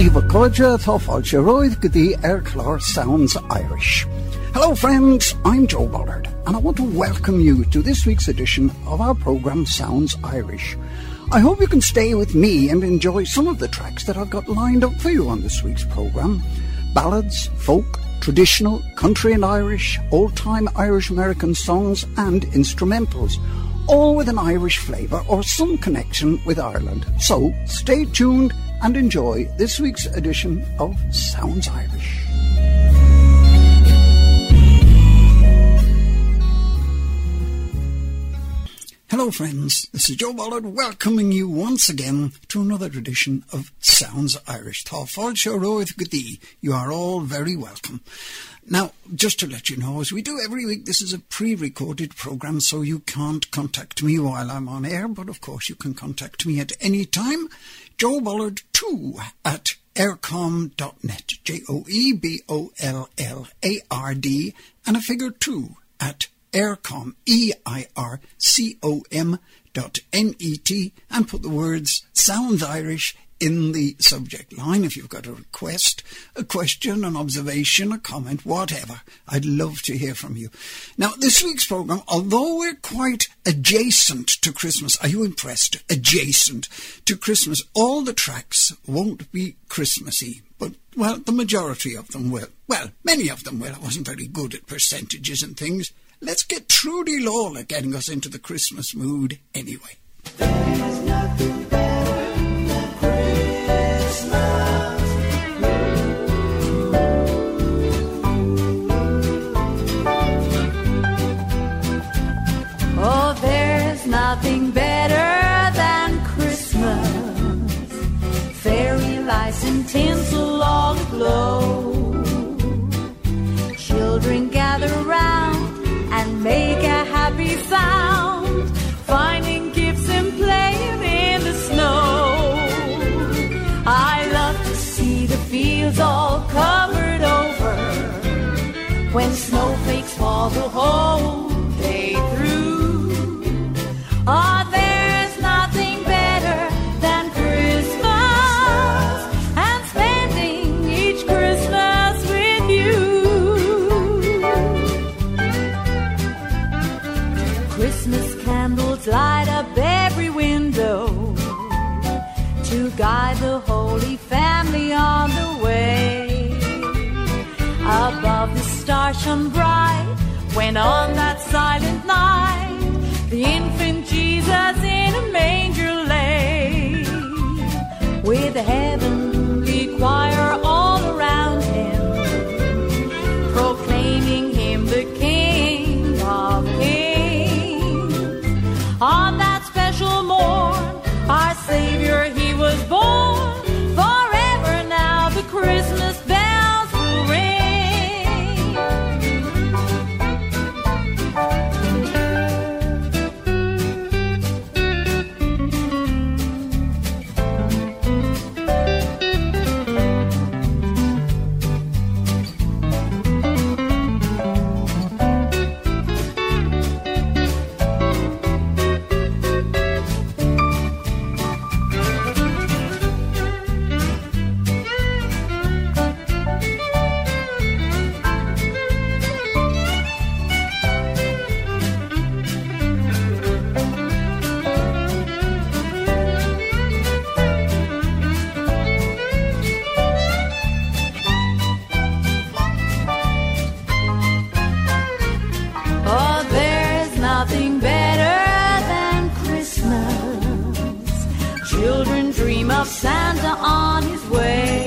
Díomh Codja Tá Fáilte Roid go dtí Clár Sounds Irish. Hello friends, I'm Joe Bollard and I want to welcome you to this week's edition of our programme Sounds Irish. I hope you can stay with me and enjoy some of the tracks that I've got lined up for you on this week's programme. Ballads, folk, traditional, country and Irish, old-time Irish-American songs and instrumentals, all with an Irish flavour or some connection with Ireland. So stay tuned and enjoy this week's edition of Sounds Irish. Hello friends, this is Joe Bollard welcoming you once again to another edition of Sounds Irish. Tá fáilte roimh go dtí. You are all very welcome. Now, just to let you know, as we do every week, this is a pre-recorded programme, so you can't contact me while I'm on air, but of course you can contact me at any time. Joe Bollard 2 at aircom.net, JOEBOLLARD, and a figure 2 at aircom, EIRCOM.net, and put the words Sounds Irish in the subject line. If you've got a request, a question, an observation, a comment, whatever, I'd love to hear from you. Now, this week's programme, although we're quite adjacent to Christmas, are you impressed? Adjacent to Christmas. All the tracks won't be Christmassy, but, well, the majority of them will. Well, many of them will. I wasn't very good at percentages and things. Let's get Trudy Lawler getting us into the Christmas mood anyway. There's nothing better than Christmas. Oh, there's nothing better than Christmas. Fairy lights and tinsel all aglow. Children gather round and make a happy sound, finding gifts and playing in the snow. I love to see the fields all covered over, when snowflakes fall the whole day through. Oh, there's nothing better than Christmas, and spending each Christmas with you. Christmas candles light up every window to guide the Holy Family on the way. Above the stars shone bright when on that silent night the infant Jesus in a manger lay, with a heavenly choir all around him, proclaiming him the King of Kings. On that special morn, our Savior, he was born. Forever now the Christmas bells will ring. Santa on his way,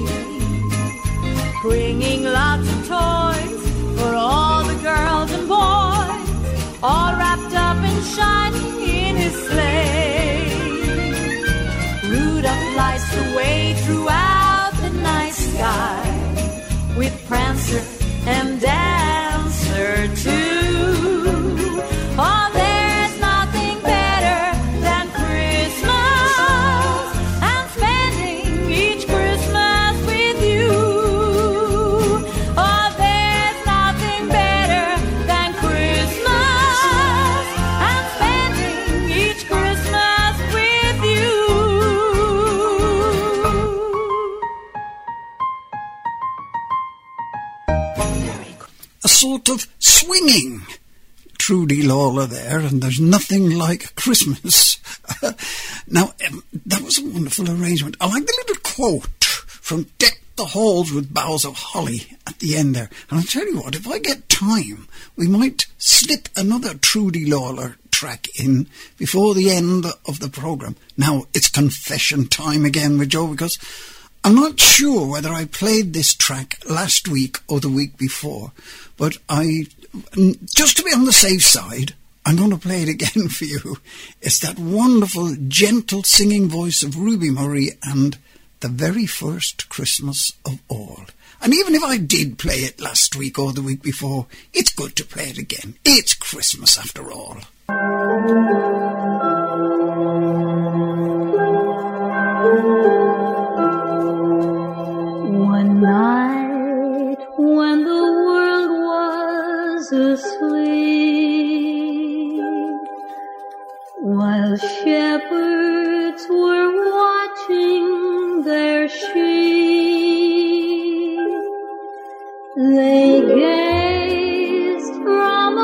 bringing lots of toys for all the girls and boys, all wrapped up and shining in his sleigh. Rudolph lights the way throughout the night sky, with Prancer and Dancer too. Oh, there's nothing better than Christmas, and spending each Christmas with you. Oh, there's nothing better than Christmas, and spending Trudy Lawler there, and there's nothing like Christmas. Now, that was a wonderful arrangement. I like the little quote from Deck the Halls with Boughs of Holly at the end there. And I'll tell you what, if I get time, we might slip another Trudy Lawler track in before the end of the programme. Now, it's confession time again with Joe, because I'm not sure whether I played this track last week or the week before, but just to be on the safe side, I'm going to play it again for you. It's that wonderful, gentle singing voice of Ruby Murray and The Very First Christmas of All. And even if I did play it last week or the week before, it's good to play it again. It's Christmas after all. One night when the world was asleep, while shepherds were watching their sheep, they gazed from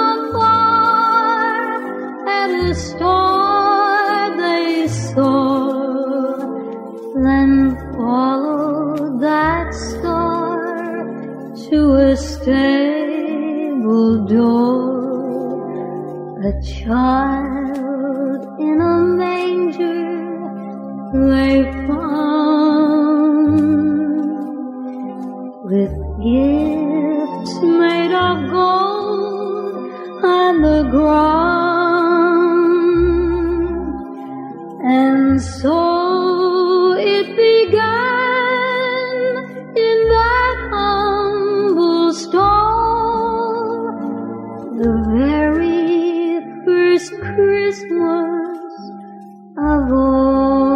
afar at a star they saw, then followed that star to a stable door. A child in a manger they found, with gifts made of gold on the ground. And so it began in that humble stall, the very first Christmas of all.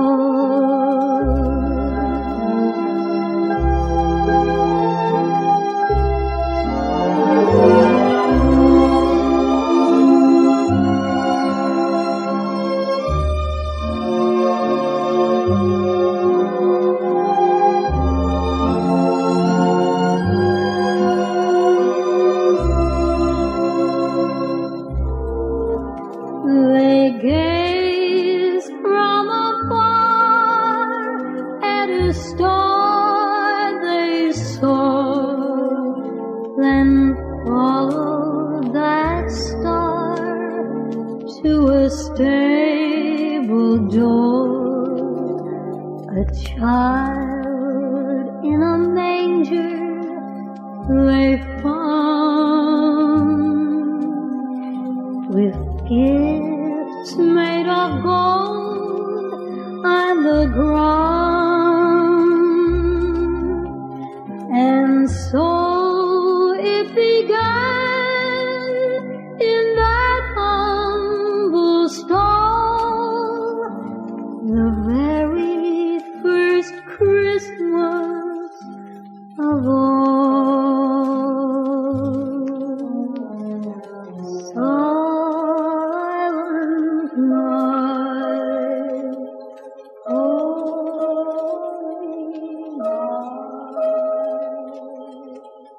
Child in a manger they found, with gifts made of gold on the ground. And so it began in that humble stall, the very first Christmas of all. Silent night, holy night.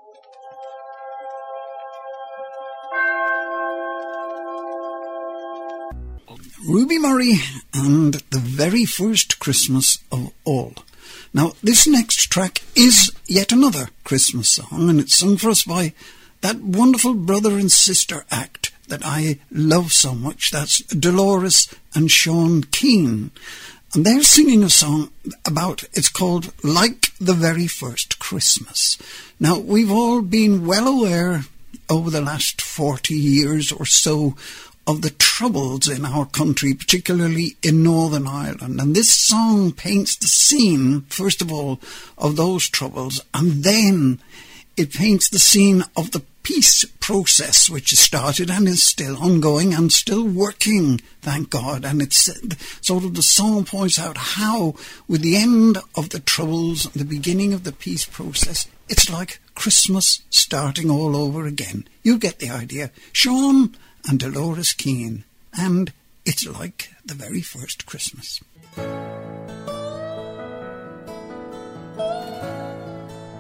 Ruby Murray and The Very First Christmas of All. Now, this next track is yet another Christmas song, and it's sung for us by that wonderful brother and sister act that I love so much. That's Dolores and Sean Keane. And they're singing a song it's called Like the Very First Christmas. Now, we've all been well aware over the last 40 years or so of the troubles in our country, particularly in Northern Ireland. And this song paints the scene, first of all, of those troubles, and then it paints the scene of the peace process, which has started and is still ongoing and still working, thank God. And it's sort of, the song points out how, with the end of the troubles, the beginning of the peace process, it's like Christmas starting all over again. You get the idea. Sean and Dolores Keane, and It's Like the Very First Christmas.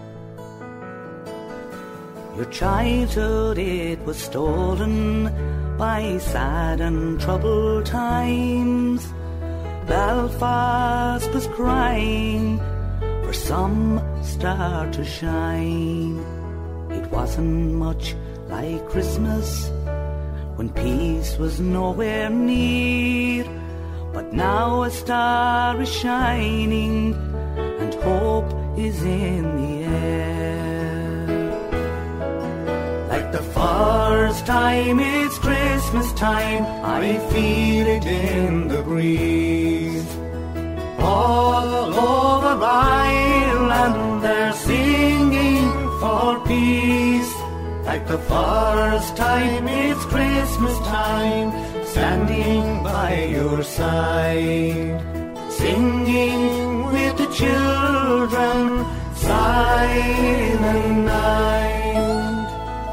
Your childhood, it was stolen by sad and troubled times. Belfast was crying for some star to shine. It wasn't much like Christmas when peace was nowhere near, but now a star is shining and hope is in the air. Like the first time it's Christmas time, I feel it in the breeze. All over Ireland they're singing for peace. Like the first time it's Christmas time, standing by your side, singing with the children, silent night.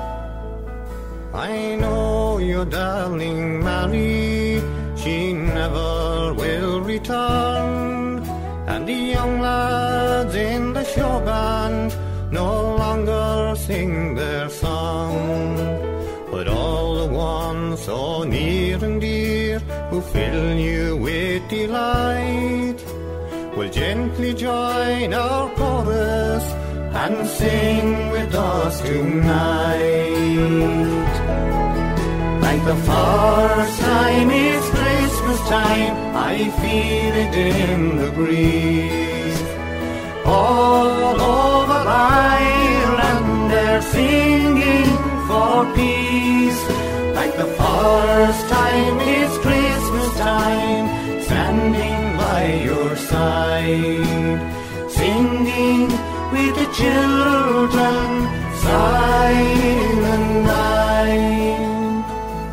I know your darling Mary, she never will return, and the young lads in the show band no longer sing their song. But all the ones so near and dear who fill you with delight will gently join our chorus and sing with us tonight. Like the first time it's Christmas time, I feel it in the breeze. All over Ireland they're singing for peace. Like the first time it's Christmas time, standing by your side, singing with the children, silent night.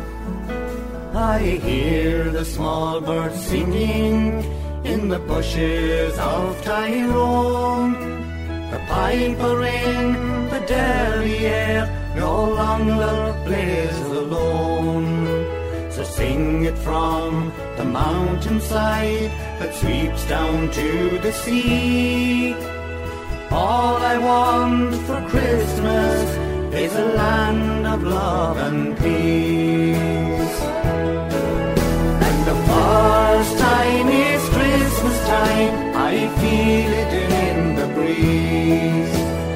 I hear the small birds singing in the bushes of Tyrone. The piper in the derriere no longer plays alone. So sing it from the mountainside that sweeps down to the sea. All I want for Christmas is a land of love and peace. And the first time is Christmas time, I feel it in the breeze.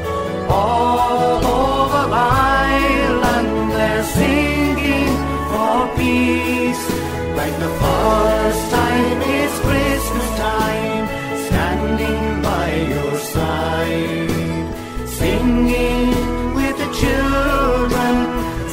All over Ireland they're singing for peace. Like the first time it's Christmas time, standing by your side, singing with the children,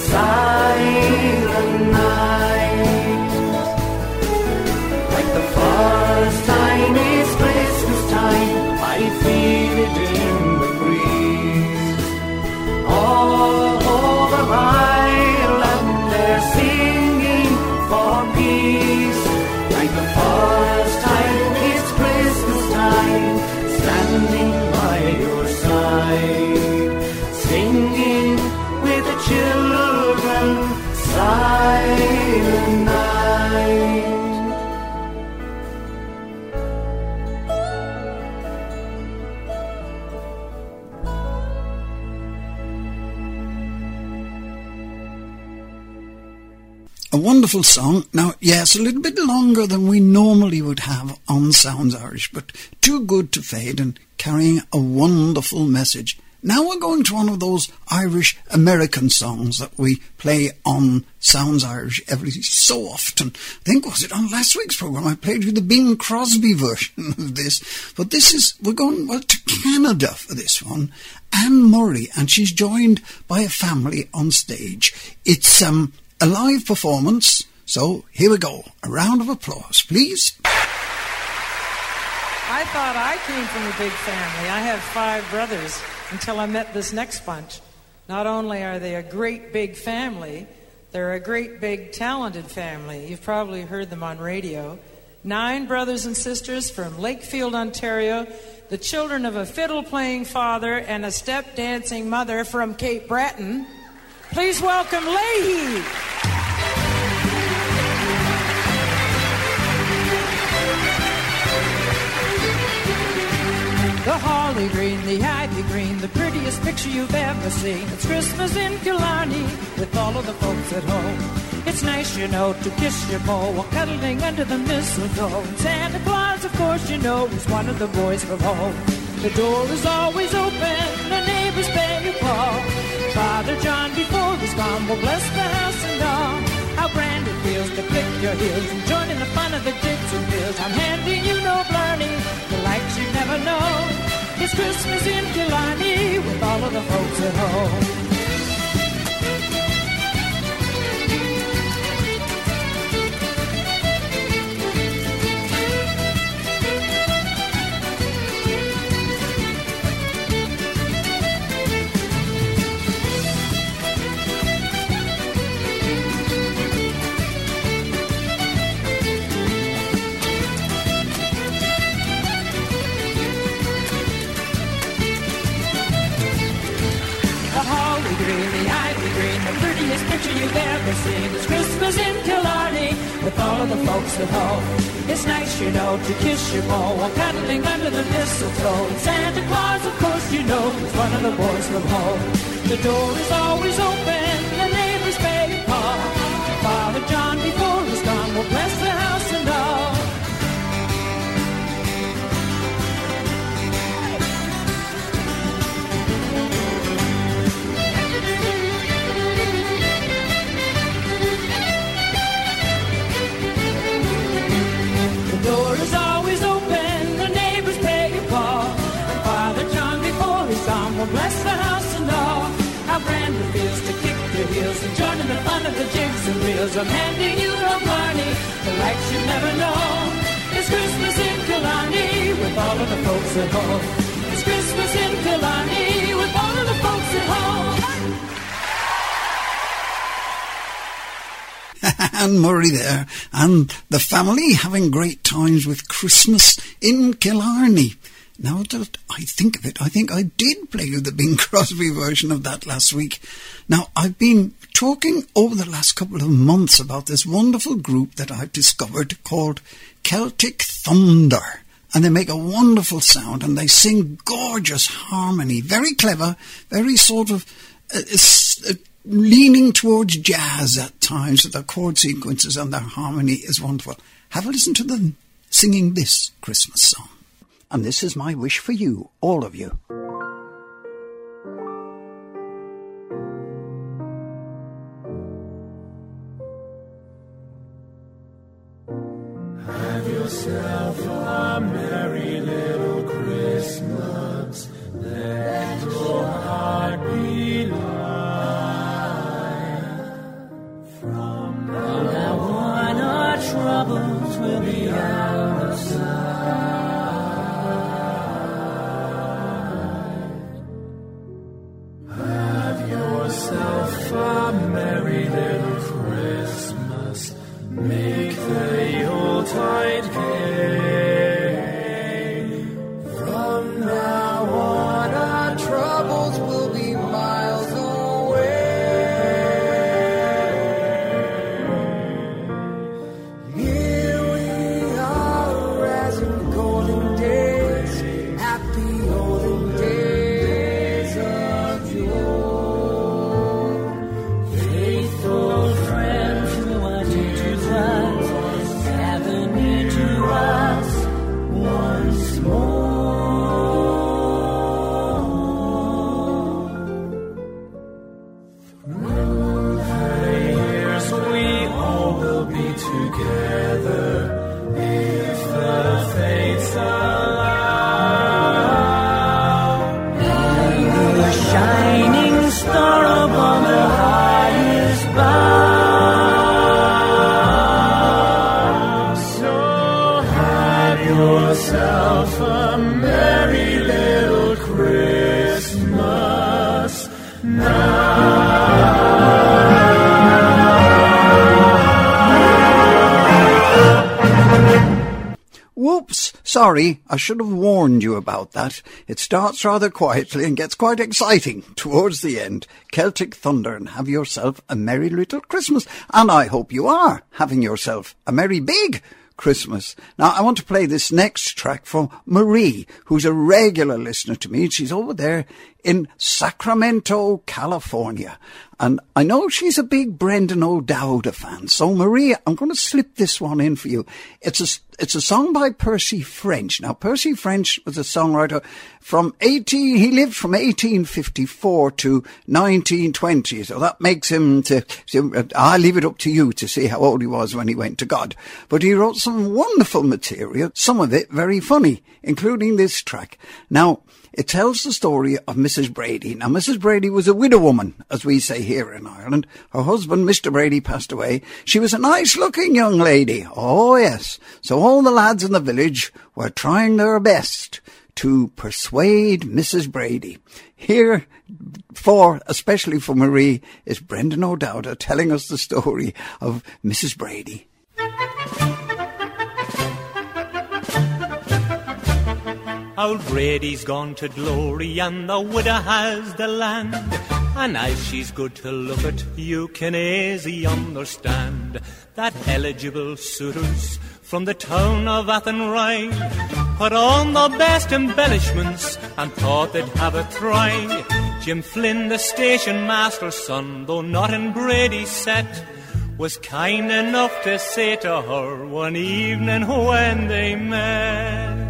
silent night. Like the first time it's Christmas time, I feel it in the breeze. All over Ireland they're singing for peace. Like the first time it's Christmas time, standing by your side, singing with the children, silent night. A wonderful song. Now, yes, a little bit longer than we normally would have on Sounds Irish, but too good to fade and carrying a wonderful message. Now we're going to one of those Irish-American songs that we play on Sounds Irish every so often. I think, was it on last week's programme? I played you the Bing Crosby version of this. But this is, we're going to Canada for this one. Anne Murray, and she's joined by a family on stage. It's a live performance, so here we go. A round of applause, please. I thought I came from a big family. I have 5 brothers until I met this next bunch. Not only are they a great big family, they're a great big talented family. You've probably heard them on radio. 9 brothers and sisters from Lakefield, Ontario, the children of a fiddle-playing father and a step-dancing mother from Cape Breton. Please welcome Leahy. The holly green, the ivy green, the prettiest picture you've ever seen. It's Christmas in Killarney with all of the folks at home. It's nice, you know, to kiss your beau while cuddling under the mistletoe. And Santa Claus, of course, you know, is one of the boys from home. The door is always open, the neighbors pay a call. Father John, before he's gone, will bless the house and all. How grand it feels to click your heels and join in the fun of the jigs and reels. I'm handing you no blarney, the likes you've never known. It's Christmas in Killarney with all of the folks at home. Picture you've ever seen. It's Christmas in Killarney with all of the folks at home. It's nice, you know, to kiss your beau while cuddling under the mistletoe. And Santa Claus, of course, you know, is one of the boys from home. The door is always open, the neighbors pay a call. Father John, before he's gone, will bless the house and all. The door is always open, the neighbors pay a call. And Father John, before he's gone, will bless the house and all. How grand it feels to kick your heels and join in the fun of the jigs and reels. I'm handing you a money, the likes you've never known. It's Christmas in Killarney with all of the folks at home. It's Christmas in Killarney with all of the folks at home. Anne Murray there, and the family having great times with Christmas in Killarney. Now that I think of it, I think I did play you the Bing Crosby version of that last week. Now, I've been talking over the last couple of months about this wonderful group that I've discovered called Celtic Thunder. And they make a wonderful sound and they sing gorgeous harmony. Very clever, very sort of leaning towards jazz at times with their chord sequences, and their harmony is wonderful. Have a listen to them singing this Christmas song. And this is my wish for you, all of you. Have yourself a merry little Christmas. Let your heart be light. From now on our troubles will be out of sight. Have yourself a merry little Christmas. Make the Yuletide gay. From now on our troubles will be miles away. Here we are as in golden days, happy olden days of yore. Faithful friends who are dear to us, gather near to us once more. Through the years we all will be together, if the fates allow. Be the shining star upon the highest bough. So have yourself a merry little Christmas Whoops, sorry, I should have warned you about that. It starts rather quietly and gets quite exciting towards the end. Celtic Thunder, and have yourself a merry little Christmas. And I hope you are having yourself a merry big Christmas. Now, I want to play this next track from Marie, who's a regular listener to me. She's over there in Sacramento, California. And I know she's a big Brendan O'Dowda fan. So, Marie, I'm going to slip this one in for you. It's a song by Percy French. Now, Percy French was a songwriter he lived from 1854 to 1920. So that makes him I'll leave it up to you to see how old he was when he went to God. But he wrote some wonderful material, some of it very funny, including this track. Now, it tells the story of Mrs. Brady. Now, Mrs. Brady was a widow woman, as we say here in Ireland. Her husband, Mr. Brady, passed away. She was a nice-looking young lady. Oh, yes. So all the lads in the village were trying their best to persuade Mrs. Brady. Here, especially for Marie, is Brendan O'Dowda telling us the story of Mrs. Brady. Old Brady's gone to glory and the widow has the land. And as she's good to look at, you can easy understand that eligible suitors from the town of Athenry put on the best embellishments and thought they'd have a try. Jim Flynn, the station master's son, though not in Brady's set, was kind enough to say to her one evening when they met,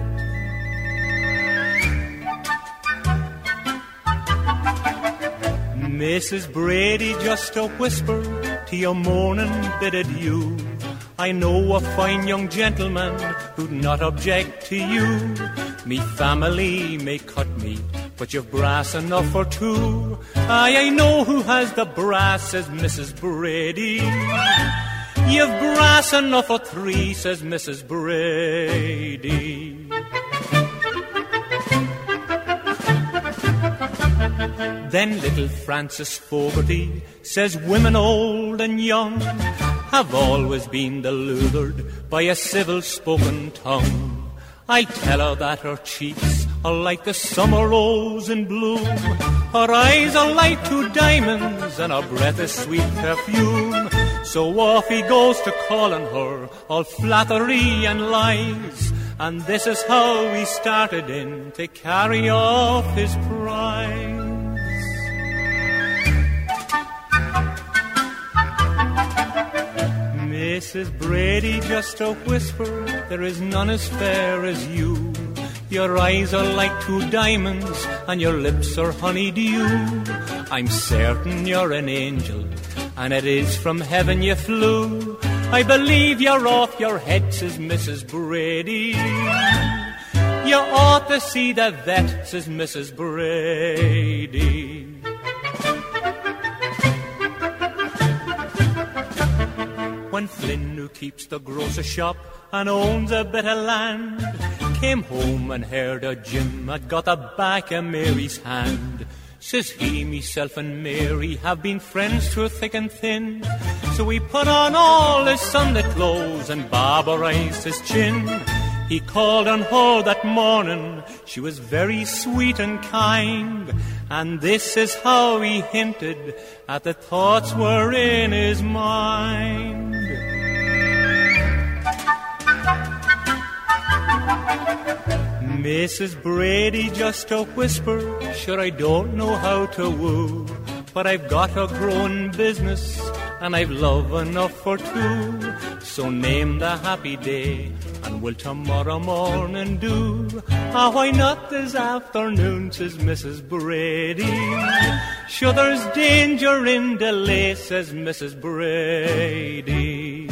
Mrs. Brady, just a whisper to your morning bid adieu. I know a fine young gentleman who'd not object to you. Me family may cut me, but you've brass enough for two. I know who has the brass, says Mrs. Brady. You've brass enough for three, says Mrs. Brady. Then little Francis Fogarty says women old and young have always been deluded by a civil-spoken tongue. I tell her that her cheeks are like the summer rose in bloom, her eyes are like two diamonds, and her breath is sweet perfume. So off he goes to calling her all flattery and lies, and this is how he started in to carry off his prize. Mrs. Brady, just a whisper, there is none as fair as you. Your eyes are like two diamonds, and your lips are honeydew. I'm certain you're an angel, and it is from heaven you flew. I believe you're off your head, says Mrs. Brady. You ought to see the vet, says Mrs. Brady. When Flynn, who keeps the grocer shop and owns a bit of land, came home and heard a Jim had got the back of Mary's hand, says he, myself and Mary have been friends through thick and thin. So he put on all his Sunday clothes and barberized his chin. He called on her that morning, she was very sweet and kind, and this is how he hinted at the thoughts were in his mind. Mrs. Brady, just a whisper, sure I don't know how to woo, but I've got a growing business and I've love enough for two. So name the happy day and will tomorrow morning do? Why not this afternoon, says Mrs. Brady. Sure there's danger in delay, says Mrs. Brady.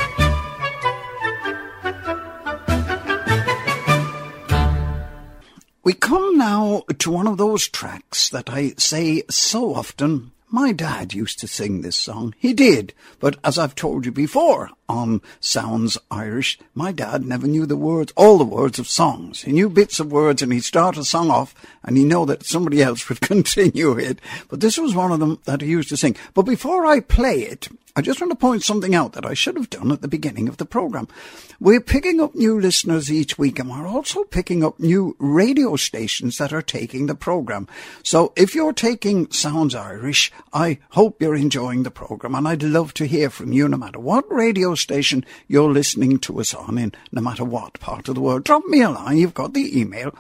We come now to one of those tracks that I say so often. My dad used to sing this song. He did. But as I've told you before on Sounds Irish, my dad never knew the words, all the words of songs. He knew bits of words and he'd start a song off and he knew that somebody else would continue it. But this was one of them that he used to sing. But before I play it, I just want to point something out that I should have done at the beginning of the programme. We're picking up new listeners each week, and we're also picking up new radio stations that are taking the programme. So if you're taking Sounds Irish, I hope you're enjoying the programme, and I'd love to hear from you no matter what radio station you're listening to us on in no matter what part of the world. Drop me a line. You've got the email,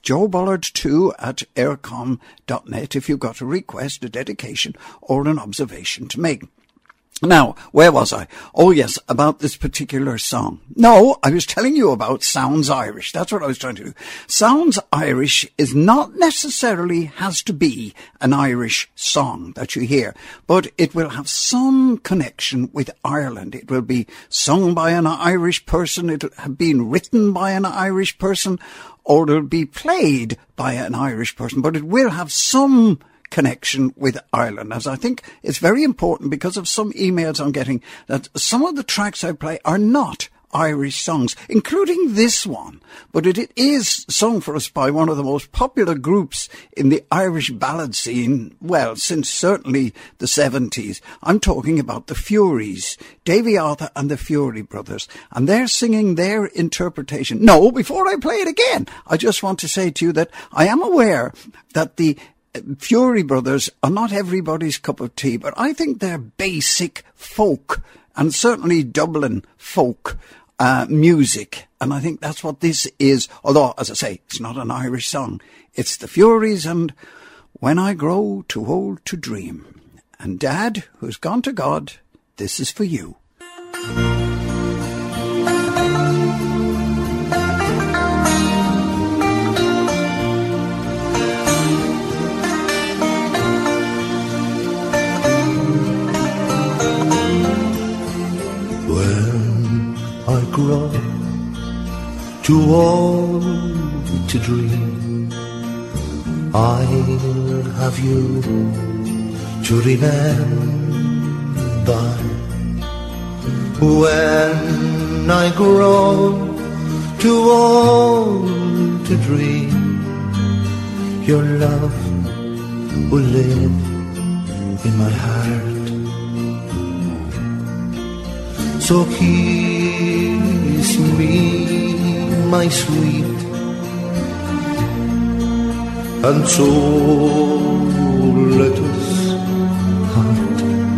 joebullard2@aircom.net, if you've got a request, a dedication, or an observation to make. Now, where was I? Oh, yes, about this particular song. No, I was telling you about Sounds Irish. That's what I was trying to do. Sounds Irish is not necessarily has to be an Irish song that you hear, but it will have some connection with Ireland. It will be sung by an Irish person. It will have been written by an Irish person, or it will be played by an Irish person, but it will have some connection with Ireland, as I think it's very important because of some emails I'm getting that some of the tracks I play are not Irish songs, including this one, but it is sung for us by one of the most popular groups in the Irish ballad scene, well, since certainly the 70s. I'm talking about the Furies, Davy Arthur and the Fury Brothers, and they're singing their interpretation. No, before I play it again, I just want to say to you that I am aware that the Fury Brothers are not everybody's cup of tea, but I think they're basic folk, and certainly Dublin folk music, and I think that's what this is, although, as I say, it's not an Irish song. It's the Furies and When I Grow Too Old to Dream. And Dad, who's gone to God, this is for you. I grow too old to dream, I'll have you to remember. When I grow too old to dream, your love will live in my heart. So kiss me, my sweet, and so let us part.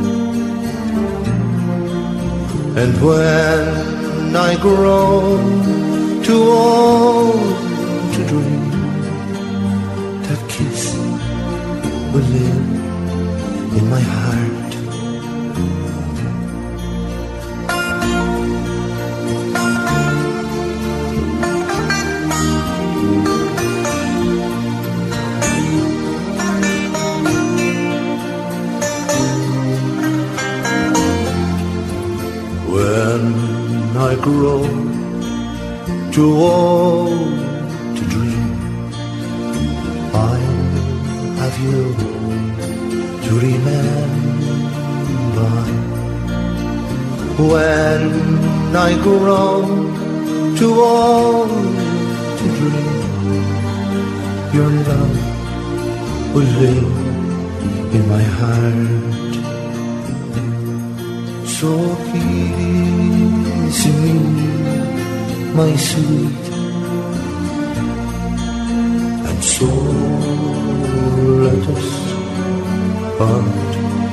And when I grow too old to dream, that kiss will live in my heart. I grow too old to dream, I'll have you to remember. When I grow too old to dream, your love will live in my heart. So kiss me, my sweet, and so let us part.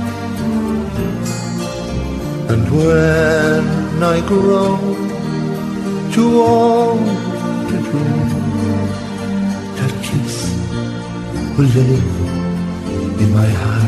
And when I grow too old to dream, that kiss will live in my heart.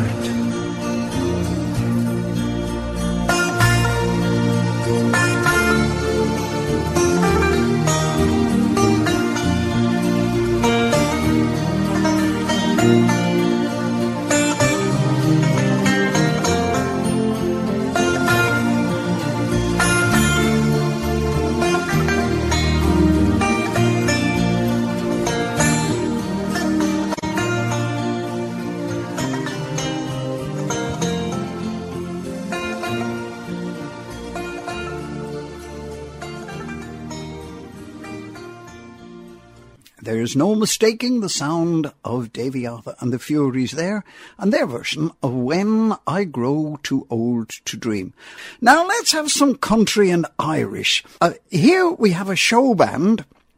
There's no mistaking the sound of Davy Arthur and the Furies there, and their version of When I Grow Too Old to Dream. Now let's have some country and Irish. Here we have a show band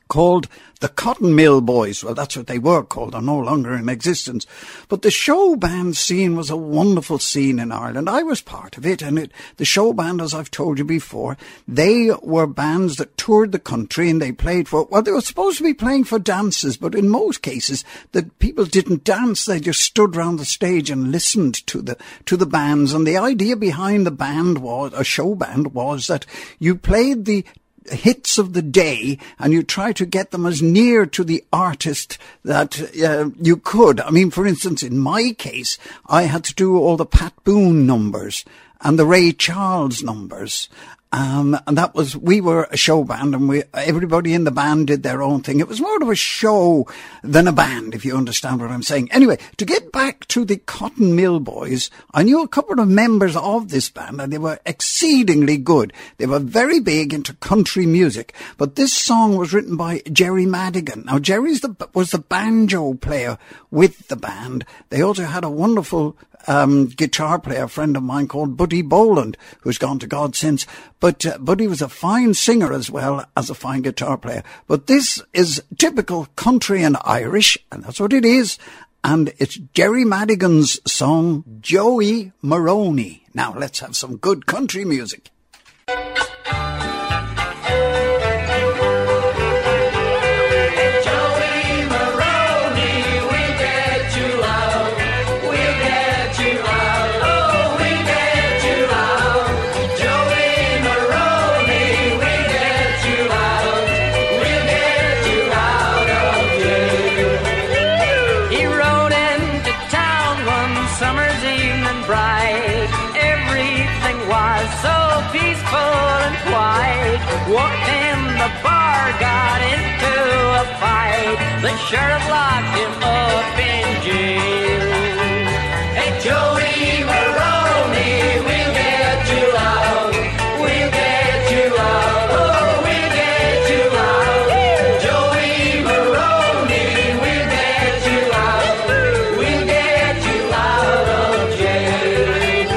called the Cotton Mill Boys. Well, that's what they were called. They're no longer in existence. But the show band scene was a wonderful scene in Ireland. I was part of it, and the show band, as I've told you before, they were bands that toured the country, and they played for, well, they were supposed to be playing for dances, but in most cases, the people didn't dance. They just stood round the stage and listened to the bands. And the idea behind the band was, a show band, was that you played the hits of the day and you try to get them as near to the artist that you could. I mean, for instance, in my case, I had to do all the Pat Boone numbers and the Ray Charles numbers. And that was, we were a show band, and everybody in the band did their own thing. It was more of a show than a band, if you understand what I'm saying. Anyway, to get back to the Cotton Mill Boys, I knew a couple of members of this band, and they were exceedingly good. They were very big into country music, but this song was written by Jerry Madigan. Now, Jerry was the banjo player with the band. They also had a wonderful guitar player, a friend of mine called Buddy Boland, who's gone to God since. But Buddy was a fine singer as well as a fine guitar player. But this is typical country and Irish, and that's what it is. And it's Jerry Madigan's song, Joey Maroney. Now let's have some good country music. Walked in the bar, got into a fight. The sheriff locked him up in jail. Hey, Joey Maroney, we'll get you out. We'll get you out. Oh, we'll get you out. Joey Maroney, we'll get you out. We'll get you out of jail.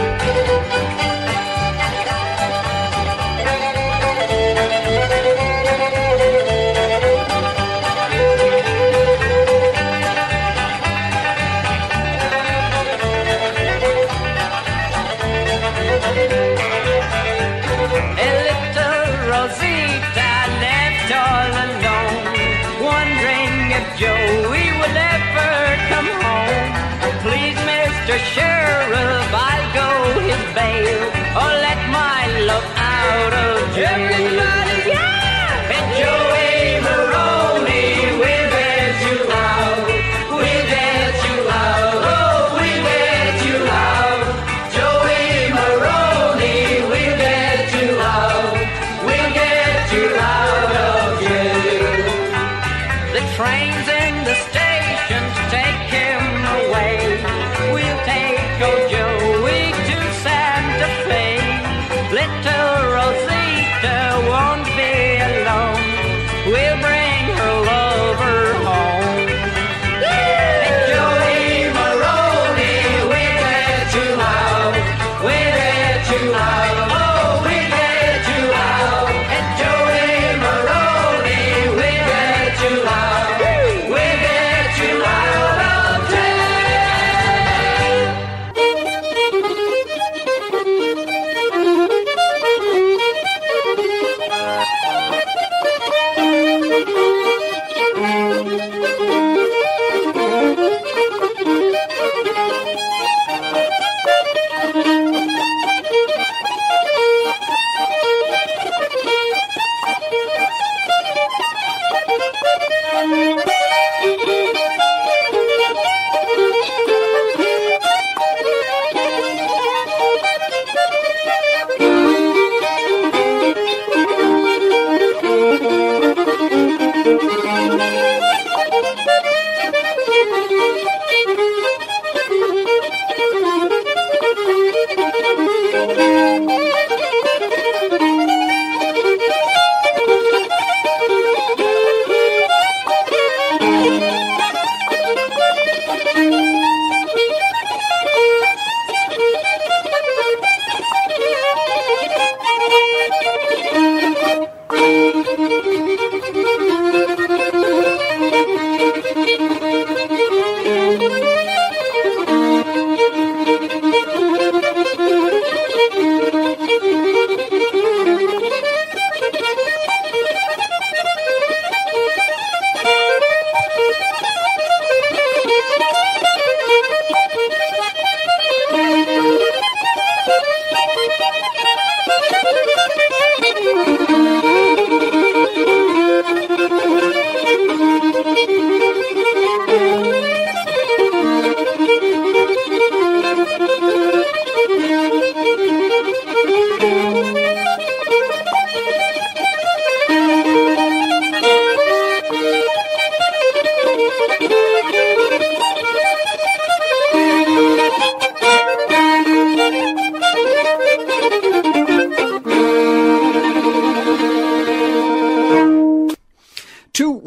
Joey will ever come home. Please, Mr. Sheriff, I'll go his bail, or let my love out of jail. Everybody, yeah! And Joey Maroney, we'll get you out. We'll get you out. Oh, we'll get you out. Joey Maroney, we'll get you out. We'll get you out of jail. The train's in the station to take him away. We'll take old Joey to Santa Fe. Little Rosita won't be alone.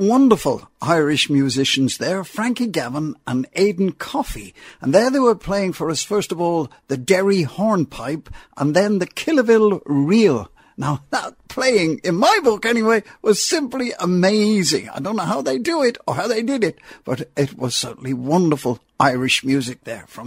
wonderful Irish musicians there, Frankie Gavin and Aidan Coffey. And there they were playing for us, first of all, the Derry hornpipe and then the Killaville reel. Now, that playing, in my book anyway, was simply amazing. I don't know how they do it or how they did it, but it was certainly wonderful Irish music there from